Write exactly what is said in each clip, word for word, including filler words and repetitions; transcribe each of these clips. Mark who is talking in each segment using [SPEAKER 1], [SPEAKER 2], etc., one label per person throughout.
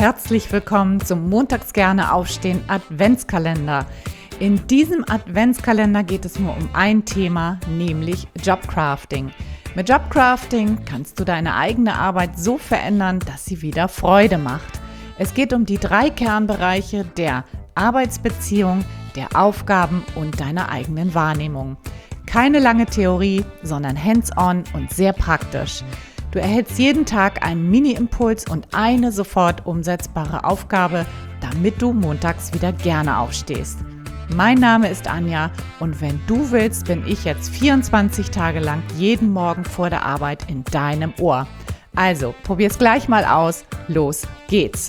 [SPEAKER 1] herzlich willkommen zum Montags gerne aufstehen Adventskalender. In diesem Adventskalender geht es nur um ein Thema, nämlich Jobcrafting. Mit Jobcrafting kannst du deine eigene Arbeit so verändern, dass sie wieder Freude macht. Es geht um die drei Kernbereiche der Arbeitsbeziehung, der Aufgaben und deiner eigenen Wahrnehmung. Keine lange Theorie, sondern hands-on und sehr praktisch. Du erhältst jeden Tag einen Mini-Impuls und eine sofort umsetzbare Aufgabe, damit du montags wieder gerne aufstehst. Mein Name ist Anja und wenn du willst, bin ich jetzt vierundzwanzig Tage lang jeden Morgen vor der Arbeit in deinem Ohr. Also, probier's gleich mal aus. Los geht's!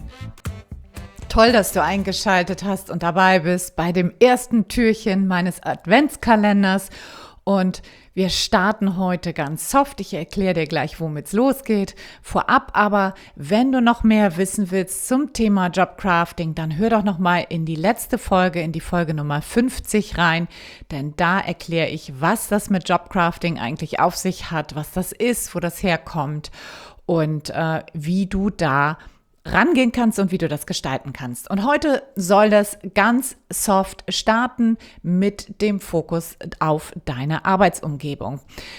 [SPEAKER 1] Toll, dass du eingeschaltet hast und dabei bist bei dem ersten Türchen meines Adventskalenders. Und wir starten heute ganz soft. Ich erkläre dir gleich, womit es losgeht. Vorab aber, wenn du noch mehr wissen willst zum Thema Jobcrafting, dann hör doch noch mal in die letzte Folge, in die Folge Nummer fünfzig rein. Denn da erkläre ich, was das mit Jobcrafting eigentlich auf sich hat, was das ist, wo das herkommt und äh, wie du da rangehen kannst und wie du das gestalten kannst. Und heute soll das ganz soft starten mit dem Fokus auf deine Arbeitsumgebung.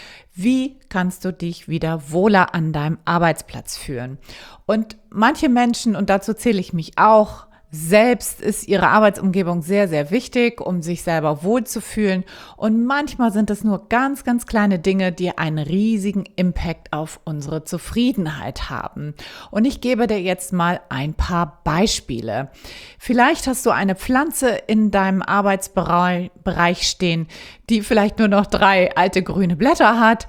[SPEAKER 1] Wie kannst du dich wieder wohler an deinem Arbeitsplatz fühlen? Und manche Menschen, und dazu zähle ich mich auch, selbst ist ihre Arbeitsumgebung sehr, sehr wichtig, um sich selber wohlzufühlen. Und manchmal sind es nur ganz, ganz kleine Dinge, die einen riesigen Impact auf unsere Zufriedenheit haben. Und ich gebe dir jetzt mal ein paar Beispiele. Vielleicht hast du eine Pflanze in deinem Arbeitsbereich stehen, die vielleicht nur noch drei alte grüne Blätter hat.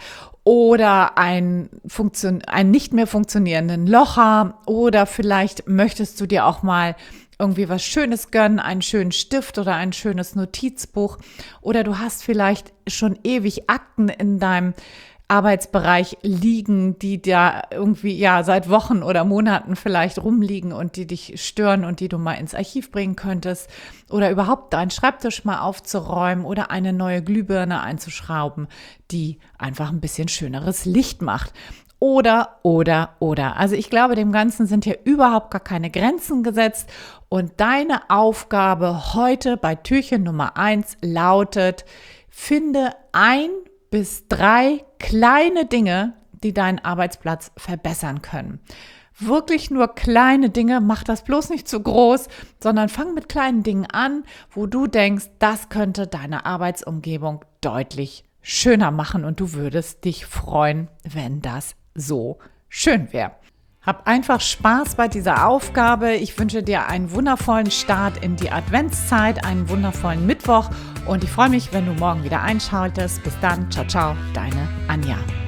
[SPEAKER 1] Oder ein, Funktion, einen nicht mehr funktionierenden Locher. Oder vielleicht möchtest du dir auch mal irgendwie was Schönes gönnen, einen schönen Stift oder ein schönes Notizbuch. Oder du hast vielleicht schon ewig Akten in deinem Arbeitsbereich liegen, die da irgendwie ja seit Wochen oder Monaten vielleicht rumliegen und die dich stören und die du mal ins Archiv bringen könntest. Oder überhaupt deinen Schreibtisch mal aufzuräumen oder eine neue Glühbirne einzuschrauben, die einfach ein bisschen schöneres Licht macht. Oder, oder, oder. Also ich glaube, dem Ganzen sind hier überhaupt gar keine Grenzen gesetzt. Und deine Aufgabe heute bei Türchen Nummer eins lautet, finde ein bis drei kleine Dinge, die deinen Arbeitsplatz verbessern können. Wirklich nur kleine Dinge, mach das bloß nicht zu groß, sondern fang mit kleinen Dingen an, wo du denkst, das könnte deine Arbeitsumgebung deutlich schöner machen und du würdest dich freuen, wenn das so schön wäre. Hab einfach Spaß bei dieser Aufgabe. Ich wünsche dir einen wundervollen Start in die Adventszeit, einen wundervollen Mittwoch und ich freue mich, wenn du morgen wieder einschaltest. Bis dann, ciao, ciao, deine Anja.